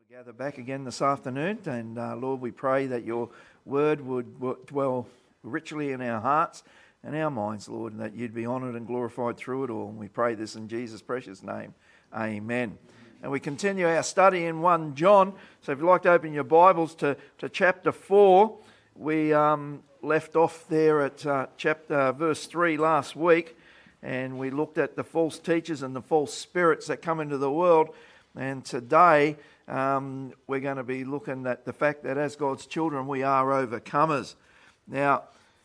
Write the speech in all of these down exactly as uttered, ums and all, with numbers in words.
Gather back again this afternoon, and uh, Lord, we pray that your word would dwell richly in our hearts and our minds, Lord, and that you'd be honoured and glorified through it all. And we pray this in Jesus' precious name. Amen. And we continue our study in First John. So if you'd like to open your Bibles to, to chapter four, we um, left off there at uh, chapter verse three last week, and we looked at the false teachers and the false spirits that come into the world. And today Um, we're going to be looking at the fact that as God's children we are overcomers. Now,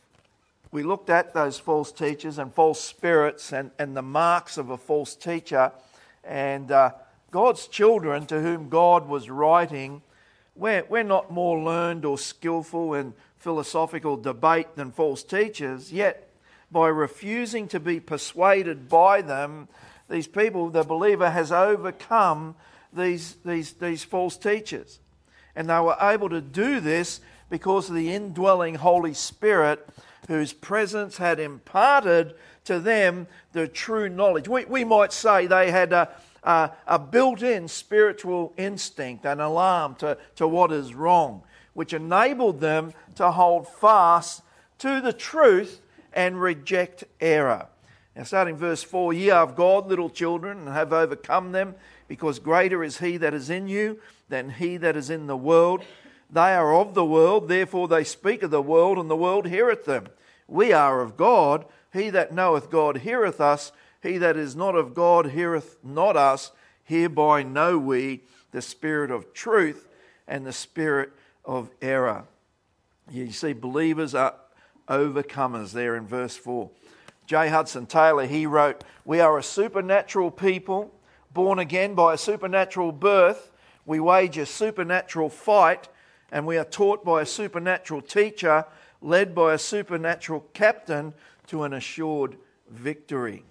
we looked at those false teachers and false spirits and, and the marks of a false teacher, and uh, God's children to whom God was writing, we're, we're not more learned or skillful in philosophical debate than false teachers, yet by refusing to be persuaded by them, these people, the believer has overcome These, these, these false teachers. And they were able to do this because of the indwelling Holy Spirit, whose presence had imparted to them the true knowledge. We, we might say they had a, a, a built-in spiritual instinct, an alarm to, to what is wrong, which enabled them to hold fast to the truth and reject error. Now, starting verse four, ye are of God, little children, and have overcome them, because greater is he that is in you than he that is in the world. They are of the world, therefore they speak of the world, and the world heareth them. We are of God. He that knoweth God heareth us. He that is not of God heareth not us. Hereby know we the spirit of truth and the spirit of error. You see, believers are overcomers there in verse four. J. Hudson Taylor, he wrote, we are a supernatural people, born again by a supernatural birth. We wage a supernatural fight, and we are taught by a supernatural teacher, led by a supernatural captain to an assured victory.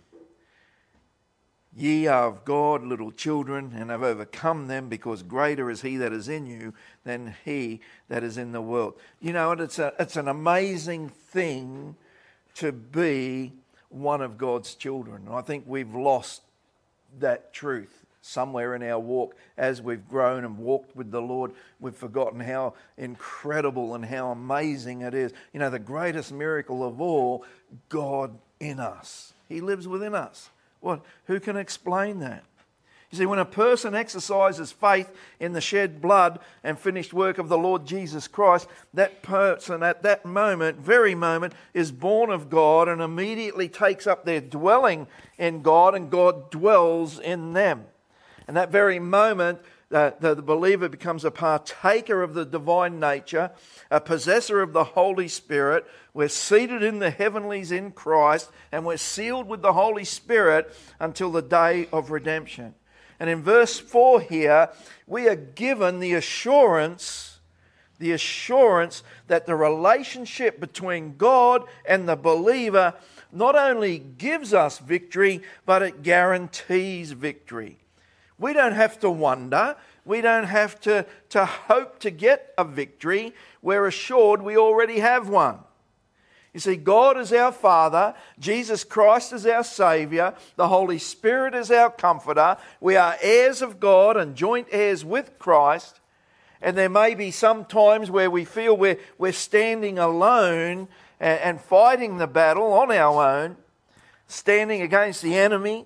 Ye are of God, little children, and have overcome them, because greater is he that is in you than he that is in the world. You know, it's a, it's an amazing thing to be one of God's children. I think we've lost that truth somewhere in our walk. As we've grown and walked with the Lord, we've forgotten how incredible and how amazing it is. You know, the greatest miracle of all, God in us. He lives within us. What? Who can explain that? You see, when a person exercises faith in the shed blood and finished work of the Lord Jesus Christ, that person at that moment, very moment, is born of God and immediately takes up their dwelling in God, and God dwells in them. And that very moment, uh, the, the believer becomes a partaker of the divine nature, a possessor of the Holy Spirit. We're seated in the heavenlies in Christ, and we're sealed with the Holy Spirit until the day of redemption. And in verse four here, we are given the assurance, the assurance that the relationship between God and the believer not only gives us victory, but it guarantees victory. We don't have to wonder. We don't have to, to hope to get a victory. We're assured we already have one. You see, God is our Father, Jesus Christ is our Saviour, the Holy Spirit is our Comforter. We are heirs of God and joint heirs with Christ. And there may be some times where we feel we're, we're standing alone and, and fighting the battle on our own, standing against the enemy.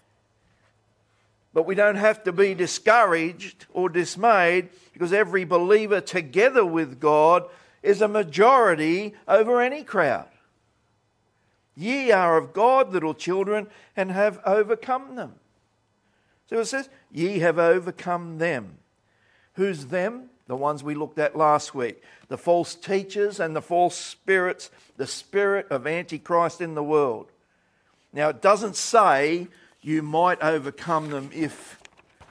But we don't have to be discouraged or dismayed, because every believer together with God is a majority over any crowd. Ye are of God, little children, and have overcome them. So it says, ye have overcome them. Who's them? The ones we looked at last week. The false teachers and the false spirits, the spirit of Antichrist in the world. Now, it doesn't say you might overcome them if.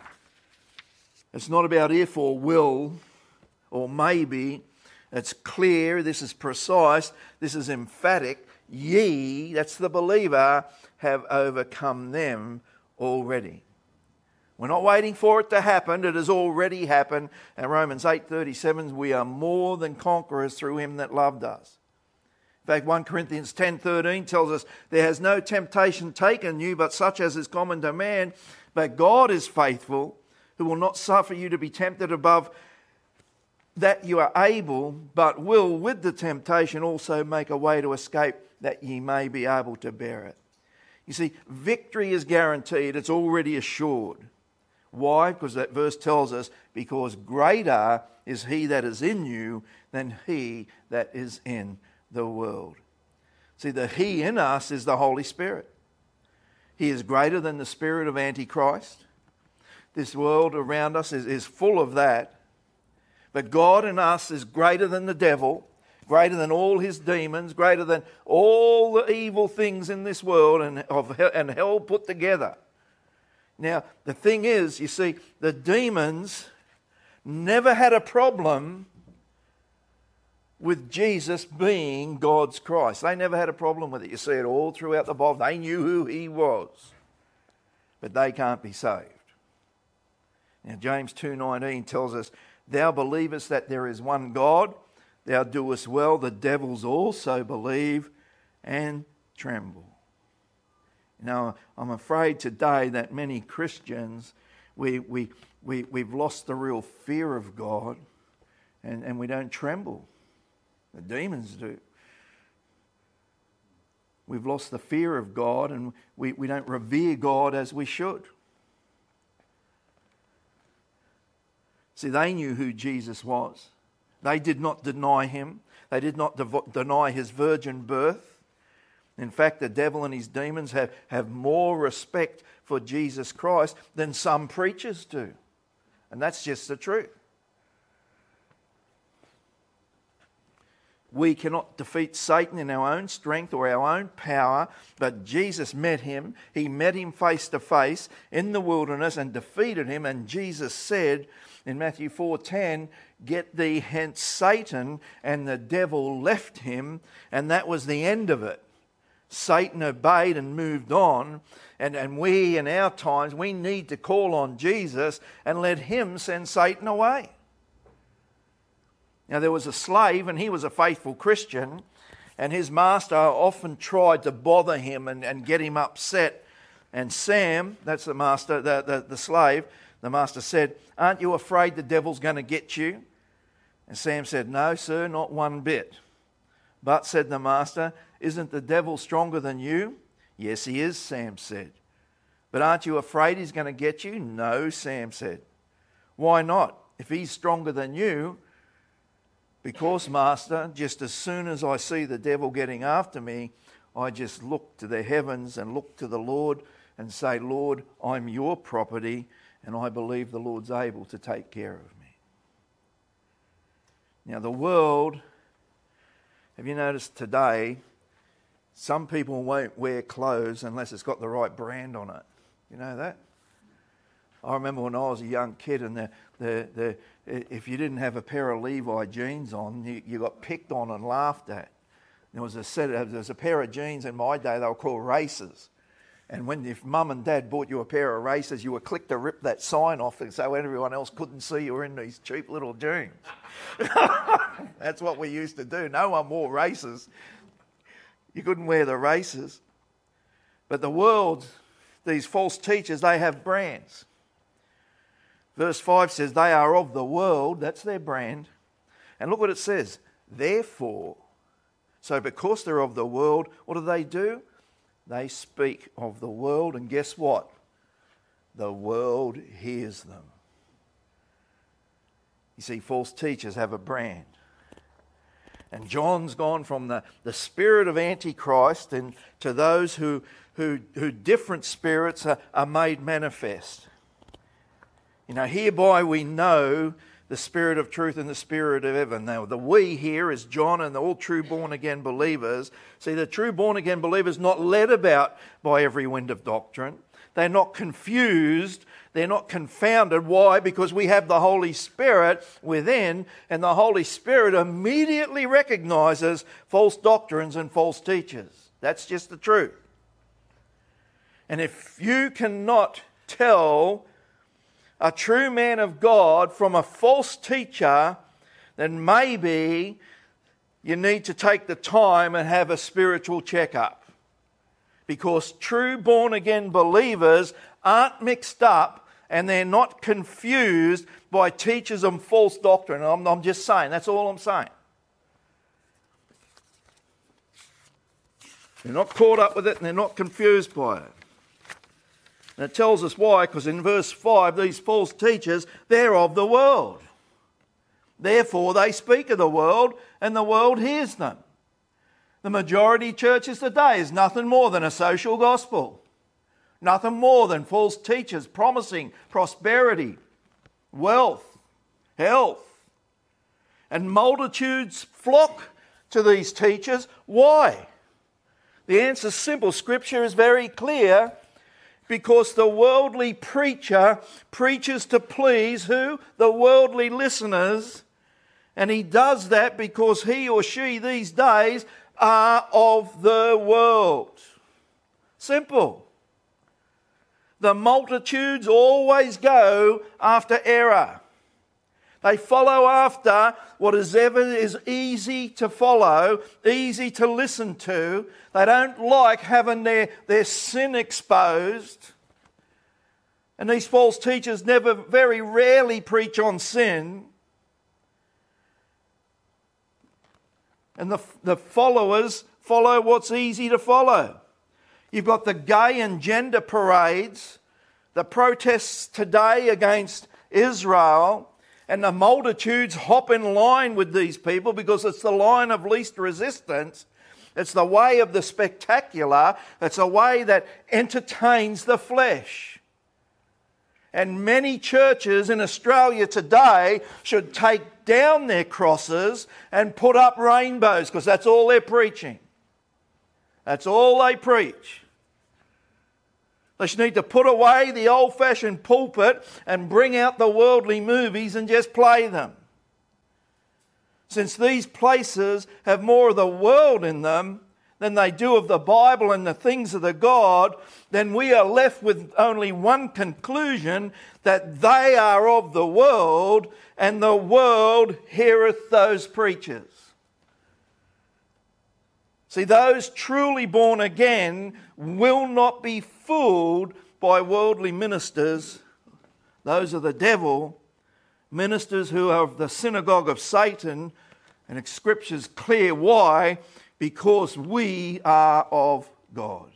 It's not about if or will or maybe. It's clear, this is precise, this is emphatic. Ye, that's the believer, have overcome them already. We're not waiting for it to happen, it has already happened. And Romans eight thirty-seven, we are more than conquerors through him that loved us. In fact, First Corinthians ten thirteen tells us, there has no temptation taken you, but such as is common to man. But God is faithful, who will not suffer you to be tempted above that you are able, but will with the temptation also make a way to escape, that ye may be able to bear it. You see, victory is guaranteed. It's already assured. Why? Because that verse tells us, because greater is he that is in you than he that is in the world. See, the he in us is the Holy Spirit. He is greater than the spirit of Antichrist. This world around us is, is full of that. But God in us is greater than the devil, greater than all his demons, greater than all the evil things in this world and, of, and hell put together. Now, the thing is, you see, the demons never had a problem with Jesus being God's Christ. They never had a problem with it. You see it all throughout the Bible. They knew who he was, but they can't be saved. Now, James two nineteen tells us, thou believest that there is one God, thou doest well, the devils also believe and tremble. Now, I'm afraid today that many Christians, we, we, we, we've lost the real fear of God, and, and we don't tremble. The demons do. We've lost the fear of God, and we, we don't revere God as we should. See, they knew who Jesus was. They did not deny him. They did not dev- deny his virgin birth. In fact, the devil and his demons have, have more respect for Jesus Christ than some preachers do. And that's just the truth. We cannot defeat Satan in our own strength or our own power, but Jesus met him. He met him face to face in the wilderness and defeated him. And Jesus said in Matthew four ten, get thee hence Satan, and the devil left him, and that was the end of it. Satan obeyed and moved on, and, and we in our times, we need to call on Jesus and let him send Satan away. Now, there was a slave, and he was a faithful Christian, and his master often tried to bother him and, and get him upset. And Sam, that's the master, the, the, the slave, the master said, aren't you afraid the devil's going to get you? And Sam said, no, sir, not one bit. But, said the master, isn't the devil stronger than you? Yes, he is, Sam said. But aren't you afraid he's going to get you? No, Sam said. Why not? If he's stronger than you, because, master, just as soon as I see the devil getting after me, I just look to the heavens and look to the Lord and say, Lord, I'm your property, and I believe the Lord's able to take care of me. Now, the world, have you noticed today, some people won't wear clothes unless it's got the right brand on it. You know that? I remember when I was a young kid, and the, the, the, if you didn't have a pair of Levi jeans on, you, you got picked on and laughed at. There was a set, there was a pair of jeans in my day, they were called Racers. And when if mum and dad bought you a pair of Racers, you were quick to rip that sign off so everyone else couldn't see you were in these cheap little jeans. That's what we used to do. No one wore Racers. You couldn't wear the Racers. But the world, these false teachers, they have brands. Verse five says, they are of the world, that's their brand. And look what it says, therefore. So because they're of the world, what do they do? They speak of the world, and guess what? The world hears them. You see, false teachers have a brand. And John's gone from the, the spirit of Antichrist and to those who, who, who different spirits are, are made manifest. You know, hereby we know the spirit of truth and the spirit of error. Now, the we here is John and all true born-again believers. See, the true born-again believers not led about by every wind of doctrine. They're not confused. They're not confounded. Why? Because we have the Holy Spirit within, and the Holy Spirit immediately recognizes false doctrines and false teachers. That's just the truth. And if you cannot tell a true man of God from a false teacher, then maybe you need to take the time and have a spiritual checkup. Because true born-again believers aren't mixed up and they're not confused by teachers of false doctrine. I'm, I'm just saying, that's all I'm saying. They're not caught up with it and they're not confused by it. And it tells us why, because in verse five, these false teachers, they're of the world. Therefore, they speak of the world and the world hears them. The majority of churches today is nothing more than a social gospel. Nothing more than false teachers promising prosperity, wealth, health. And multitudes flock to these teachers. Why? The answer is simple. Scripture is very clear. Because the worldly preacher preaches to please who? The worldly listeners. And he does that because he or she these days are of the world. Simple. The multitudes always go after error. They follow after what is ever is easy to follow, easy to listen to. They don't like having their, their sin exposed. And these false teachers never, very rarely preach on sin. And the, the followers follow what's easy to follow. You've got the gay and gender parades, the protests today against Israel, and the multitudes hop in line with these people because it's the line of least resistance. It's the way of the spectacular. It's a way that entertains the flesh. And many churches in Australia today should take down their crosses and put up rainbows because that's all they're preaching. That's all they preach. They should need to put away the old-fashioned pulpit and bring out the worldly movies and just play them. Since these places have more of the world in them than they do of the Bible and the things of the God, then we are left with only one conclusion, that they are of the world and the world heareth those preachers. See, those truly born again will not be fooled by worldly ministers. Those are the devil, ministers who are of the synagogue of Satan, and Scripture's clear why, because we are of God.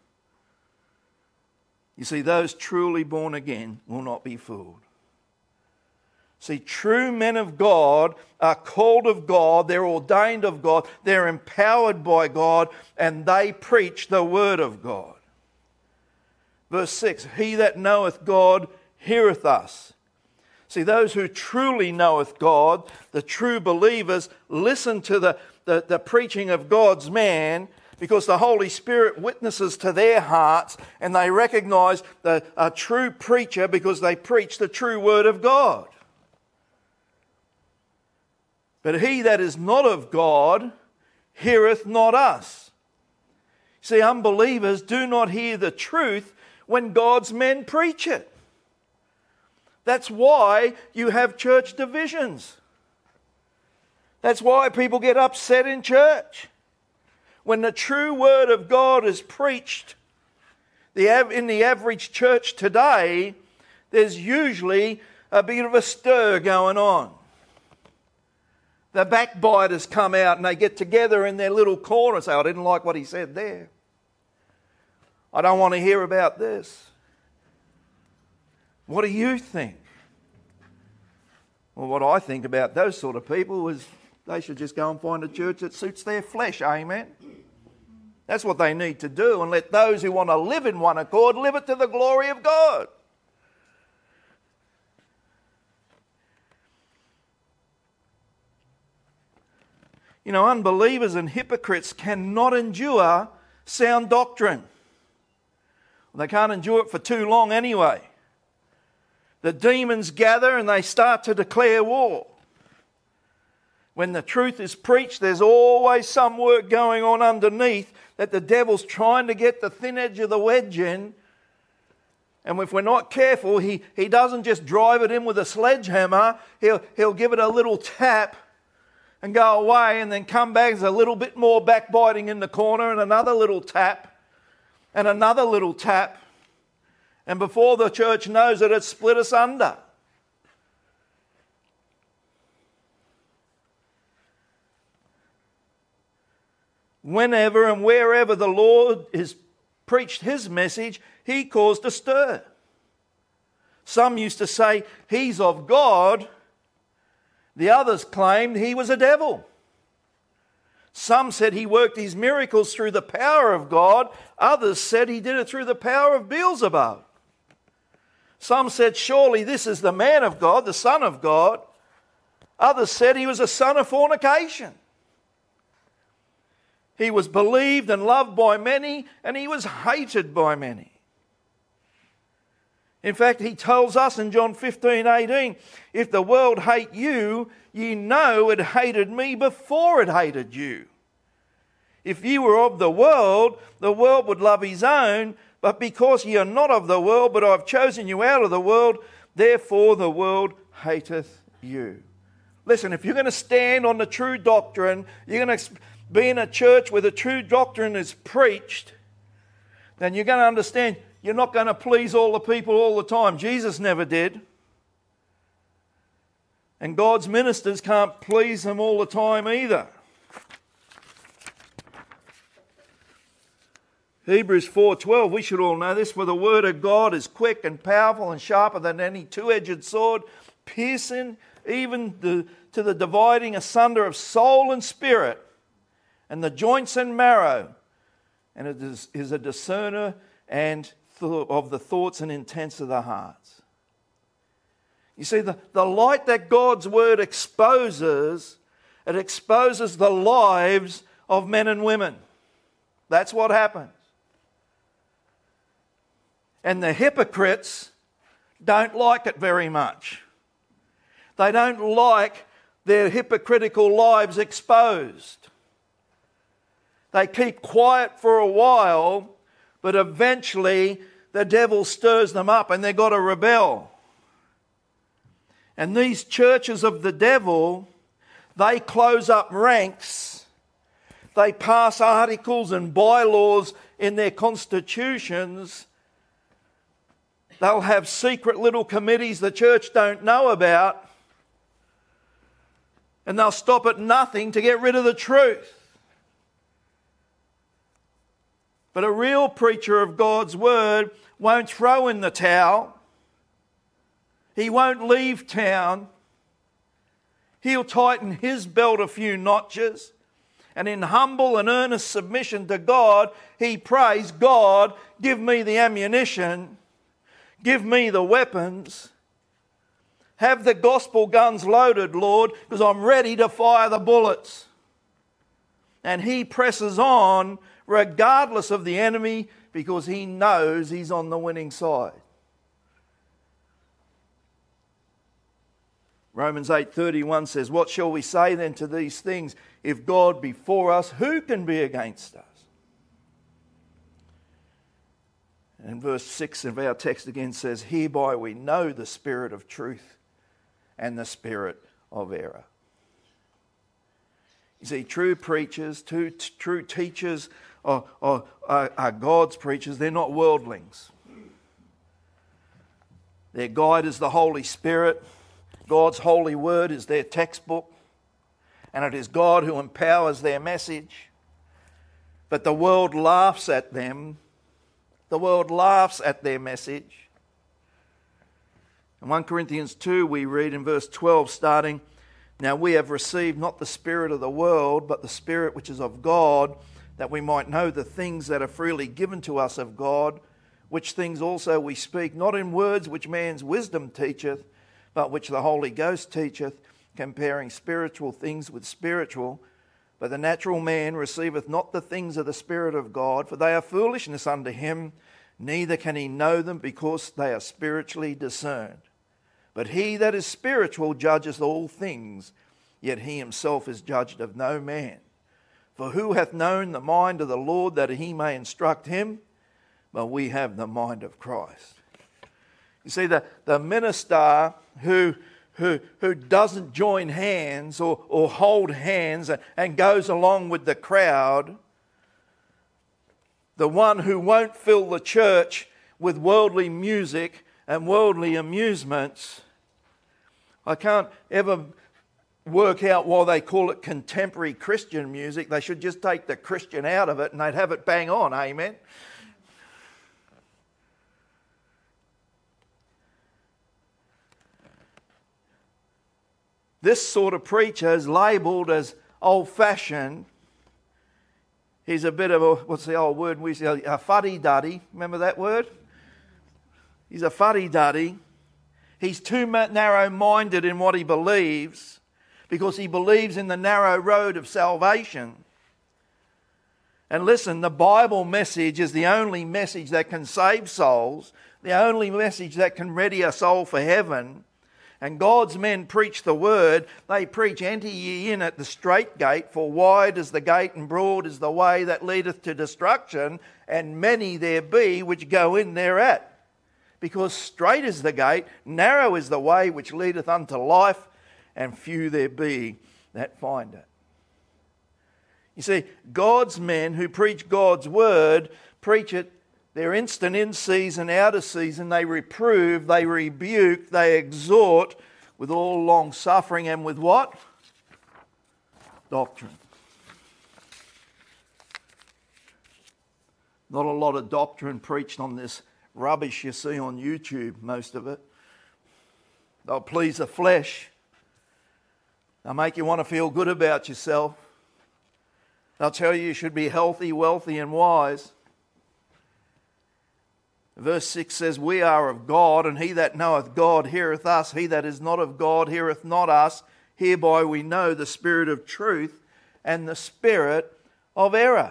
You see, those truly born again will not be fooled. See, true men of God are called of God, they're ordained of God, they're empowered by God, and they preach the word of God. Verse six, he that knoweth God heareth us. See, those who truly knoweth God, the true believers, listen to the, the, the preaching of God's man, because the Holy Spirit witnesses to their hearts, and they recognise the, a true preacher because they preach the true word of God. But he that is not of God heareth not us. See, unbelievers do not hear the truth when God's men preach it. That's why you have church divisions. That's why people get upset in church. When the true word of God is preached, the in the average church today, there's usually a bit of a stir going on. The backbiters come out and they get together in their little corner and say, I didn't like what he said there. I don't want to hear about this. What do you think? Well, what I think about those sort of people is they should just go and find a church that suits their flesh, amen? That's what they need to do, and let those who want to live in one accord live it to the glory of God. You know, unbelievers and hypocrites cannot endure sound doctrine. They can't endure it for too long anyway. The demons gather and they start to declare war. When the truth is preached, there's always some work going on underneath that the devil's trying to get the thin edge of the wedge in. And if we're not careful, he, he doesn't just drive it in with a sledgehammer. He'll, he'll give it a little tap and go away, and then come back. There's a little bit more backbiting in the corner, and another little tap, and another little tap. And before the church knows it, it's split asunder. Whenever and wherever the Lord has preached his message, he caused a stir. Some used to say he's of God. The others claimed he was a devil. Some said he worked his miracles through the power of God. Others said he did it through the power of Beelzebub. Some said, surely this is the man of God, the Son of God. Others said he was a son of fornication. He was believed and loved by many, and he was hated by many. In fact, he tells us in John fifteen eighteen, if the world hate you, ye know it hated me before it hated you. If ye were of the world, the world would love his own, but because ye are not of the world, but I have chosen you out of the world, therefore the world hateth you. Listen, if you're going to stand on the true doctrine, you're going to be in a church where the true doctrine is preached, then you're going to understand you're not going to please all the people all the time. Jesus never did. And God's ministers can't please them all the time either. Hebrews four twelve, we should all know this, for the word of God is quick and powerful and sharper than any two-edged sword, piercing even the, to the dividing asunder of soul and spirit, and the joints and marrow, and it is, is a discerner and th- of the thoughts and intents of the hearts. You see, the, the light that God's word exposes, it exposes the lives of men and women. That's what happens. And the hypocrites don't like it very much. They don't like their hypocritical lives exposed. They keep quiet for a while, but eventually the devil stirs them up and they've got to rebel. And these churches of the devil, they close up ranks. They pass articles and bylaws in their constitutions. They'll have secret little committees the church don't know about. And they'll stop at nothing to get rid of the truth. But a real preacher of God's word won't throw in the towel. He won't leave town. He'll tighten his belt a few notches. And in humble and earnest submission to God, he prays, God, give me the ammunition. Give me the weapons. Have the gospel guns loaded, Lord, because I'm ready to fire the bullets. And he presses on regardless of the enemy, because he knows he's on the winning side. Romans eight thirty-one says, what shall we say then to these things? If God be for us, who can be against us? And verse six of our text again says, hereby we know the spirit of truth and the spirit of error. You see, true preachers, true, true teachers are, are, are God's preachers. They're not worldlings. Their guide is the Holy Spirit. God's holy word is their textbook. And it is God who empowers their message. But the world laughs at them. The world laughs at their message. In First Corinthians two we read in verse twelve starting, now we have received not the spirit of the world, but the Spirit which is of God, that we might know the things that are freely given to us of God, which things also we speak, not in words which man's wisdom teacheth, but which the Holy Ghost teacheth, comparing spiritual things with spiritual. But the natural man receiveth not the things of the Spirit of God, for they are foolishness unto him, neither can he know them, because they are spiritually discerned. But he that is spiritual judgeth all things, yet he himself is judged of no man. For who hath known the mind of the Lord, that he may instruct him? But we have the mind of Christ. You see, the, the minister who, who, who doesn't join hands or, or hold hands and, and goes along with the crowd, the one who won't fill the church with worldly music and worldly amusements. I can't ever work out why they call it contemporary Christian music. They should just take the Christian out of it and they'd have it bang on, amen? This sort of preacher is labelled as old-fashioned. He's a bit of a, what's the old word we say, a fuddy-duddy. Remember that word? He's a fuddy-duddy. He's too narrow-minded in what he believes because he believes in the narrow road of salvation. And listen, the Bible message is the only message that can save souls, the only message that can ready a soul for heaven. And God's men preach the word. They preach, enter ye in at the strait gate, for wide is the gate and broad is the way that leadeth to destruction, and many there be which go in thereat. Because strait is the gate, narrow is the way which leadeth unto life, and few there be that find it. You see, God's men who preach God's word, preach it. They're instant in season, out of season. They reprove, they rebuke, they exhort with all long suffering and with what? Doctrine. Not a lot of doctrine preached on this rubbish you see on YouTube, most of it. They'll please the flesh. They'll make you want to feel good about yourself. They'll tell you you should be healthy, wealthy and wise. Verse six says, we are of God, and he that knoweth God heareth us. He that is not of God heareth not us. Hereby we know the spirit of truth and the spirit of error.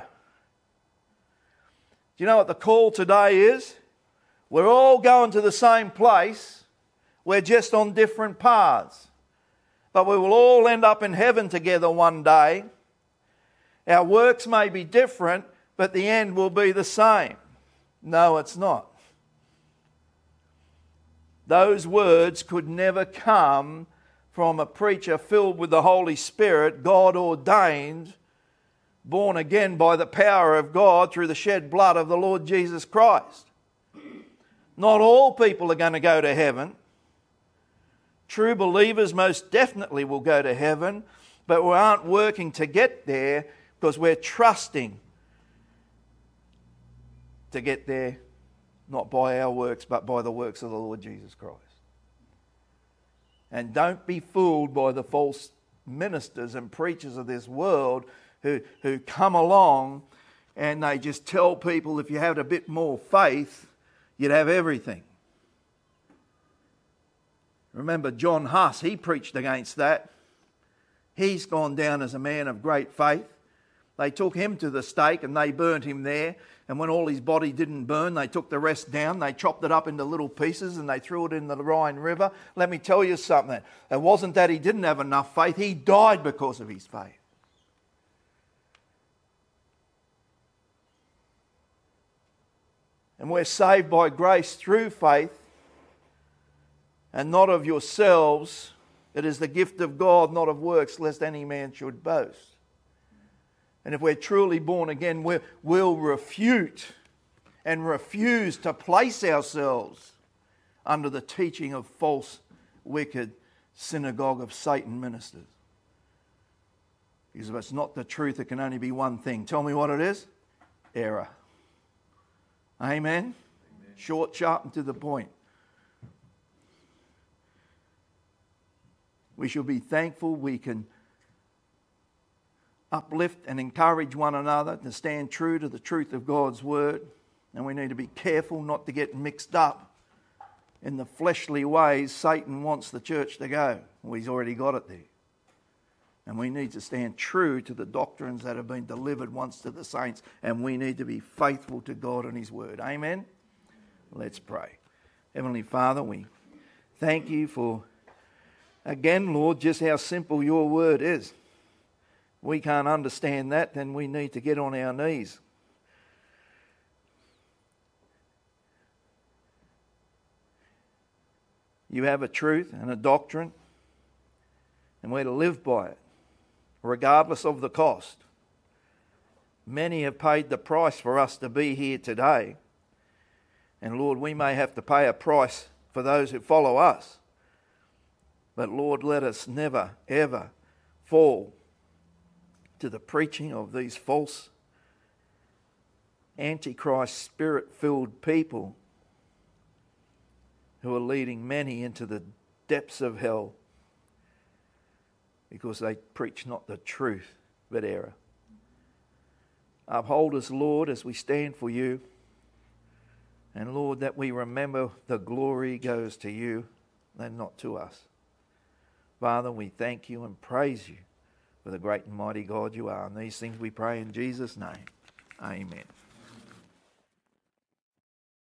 Do you know what the call today is? We're all going to the same place. We're just on different paths. But we will all end up in heaven together one day. Our works may be different, but the end will be the same. No, it's not. Those words could never come from a preacher filled with the Holy Spirit, God ordained, born again by the power of God through the shed blood of the Lord Jesus Christ. Not all people are going to go to heaven. True believers most definitely will go to heaven, but we aren't working to get there because we're trusting to get there. Not by our works, but by the works of the Lord Jesus Christ. And don't be fooled by the false ministers and preachers of this world who, who come along and they just tell people if you had a bit more faith, you'd have everything. Remember John Huss, he preached against that. He's gone down as a man of great faith. They took him to the stake and they burnt him there. And when all his body didn't burn, they took the rest down. They chopped it up into little pieces and they threw it in the Rhine River. Let me tell you something. It wasn't that he didn't have enough faith. He died because of his faith. And we're saved by grace through faith and not of yourselves. It is the gift of God, not of works, lest any man should boast. And if we're truly born again, we'll, we'll refute and refuse to place ourselves under the teaching of false, wicked synagogue of Satan ministers. Because if it's not the truth, it can only be one thing. Tell me what it is? Error. Amen? Amen. Short, sharp, and to the point. We should be thankful we can uplift and encourage one another to stand true to the truth of God's word. And we need to be careful not to get mixed up in the fleshly ways Satan wants the church to go. Well, he's already got it there. And we need to stand true to the doctrines that have been delivered once to the saints. And we need to be faithful to God and his word. Amen? Let's pray. Heavenly Father, we thank you for, again, Lord, just how simple your word is. We can't understand that, then we need to get on our knees. You have a truth and a doctrine, and we're to live by it, regardless of the cost. Many have paid the price for us to be here today, And Lord, we may have to pay a price for those who follow us. But Lord, let us never, ever fall to the preaching of these false, antichrist, spirit-filled people who are leading many into the depths of hell because they preach not the truth but error. Uphold us, Lord, as we stand for you. And Lord, that we remember the glory goes to you and not to us. Father, we thank you and praise you for the great and mighty God you are. And these things we pray in Jesus' name. Amen.